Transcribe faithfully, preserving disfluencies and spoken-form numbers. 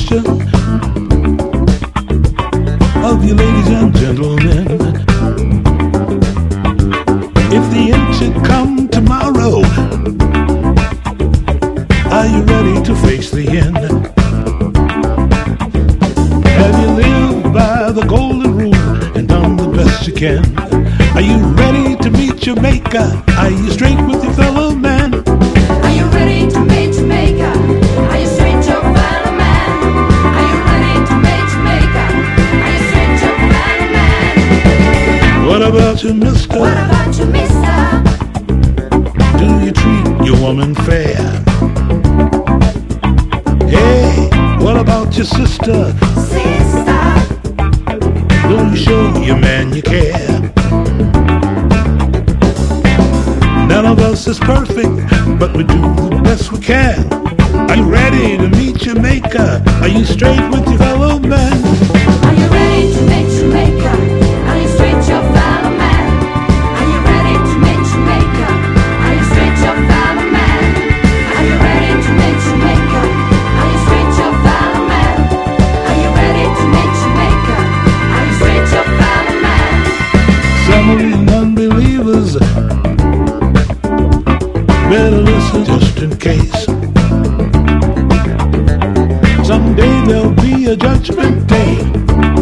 question of you ladies and gentlemen. If the end should come tomorrow, are you ready to face the end? Have you lived by the golden rule and done the best you can? Are you ready to meet your maker? Are you straight with your fellow man? Are you ready to meet your maker? Are you straight your fellow man? Are you ready to meet your maker? Are you straight your fellow man? What about you, mister? What about you, mister? Do you treat your woman fair? Hey, what about your sister? Sister, Do you show your man you care? None of us is perfect, but we do the best we can. Are you ready to meet your maker? Are you straight with your fellow man? are you ready to meet your maker? Are you straight your fellow man? Are you ready to meet your maker? Are you straight your fellow man? Are you ready to meet your maker? Are you straight your fellow man? Are you ready to meet your maker? Are you straight your fellow man? Some of you unbelievers better listen just in case. Someday there'll be a judgment day.